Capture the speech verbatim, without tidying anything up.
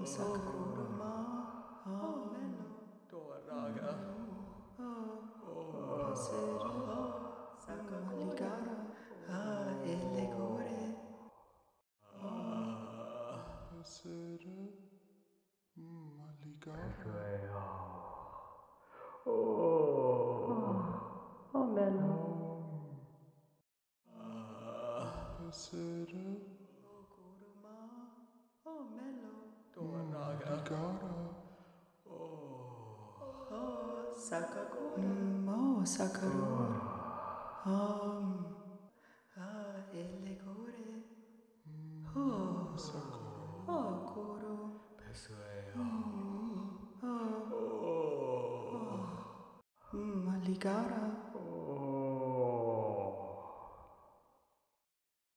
Sakuruma, oh Melo, Doraga, oh Pasero, Sakaligara, ah Elegore, Pasere, Maligara, oh Melo, Pasere, Kuruma, oh Melo, Maligara, oh Sakakura, oh Sakarura, um, ah Elegore, oh oh Kuru, oh oh Maligara.